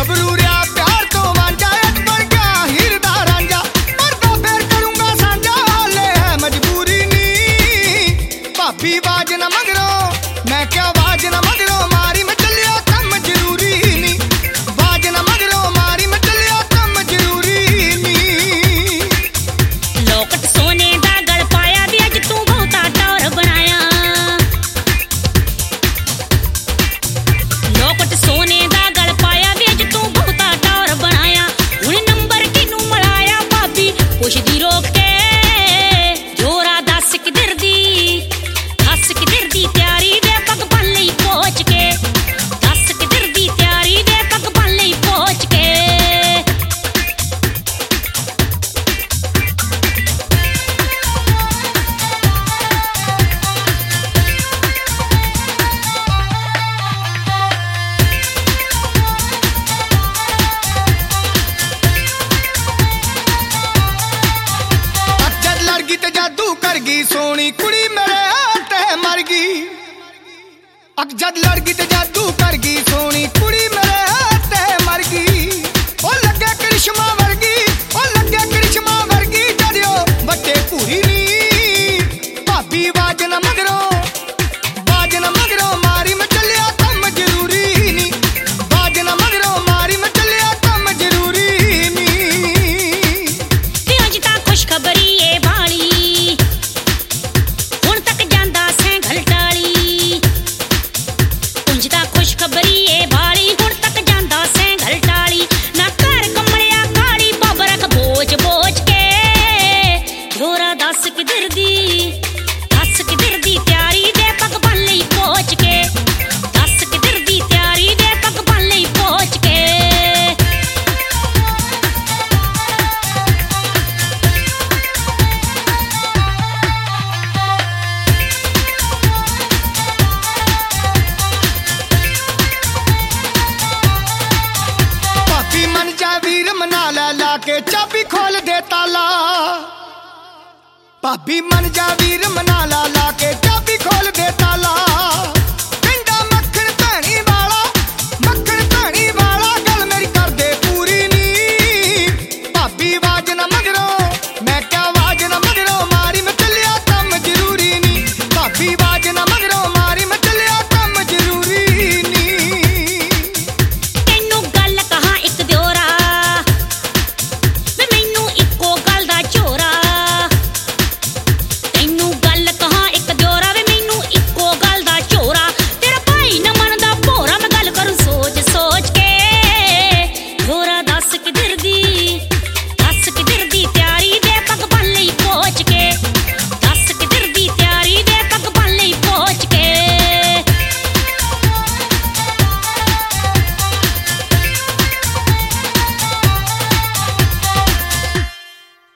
गबरू रहा प्यार तो मांझा बन गया हीर दा रांझा पर तो फिर करूंगा सांझा ले है मजबूरी नी भाभी बाज न मगरो मैं क्या बाज न मगरो मारी में चलिया कम जरूरी नी बाज न मगरो मारी में चलिया कम जरूरी नी लोकट सोने दा गल पाया दी अज तू बहुता टौर बनाया लोकट सोने दा गल पाया दी अज तू बहुता टौर बनाया हुण नंबर किनू मिलाया भाभी पुछदी रोक के जोरा दस किधर दी तैयारी दे पग बन लई पहुंच के दस किधर दी तैयारी दे पग बन लई पहुंच के जद लड़गी ते जादू कर गई सोनी कुड़ी मेरे ते मर गई जद लड़गी ते जादू कर गई सोनी कुड़ी मेरे ते मर गई ओ लगे करिश्मा वर्गी ओ लगे करिश्मा वर्गी जदियो बट्टे पूरी नी भाभी बाज न मगरो मारी में चलिया कम जरूरी नी बाज न मगरो मारी में चलिया कम जरूरी नी ते अज तां खुशखबरी ए भाली हुण तक जांदा सैंघल टाली उंज तां खुशखबरी ए भाली हुण तक जांदा सैंघल टाली ना घर कमलिया काली बाबा रख बोझ के जोरा दस किधर दी तैयारी दे पग बन लई पहुंच के दस किधर दी तैयारी दे पग बन लई पहुंच के भाभी मन जा वीर मना ला के चाबी खोल दे ताला भाभी मन जा वीर मना ला के चाबी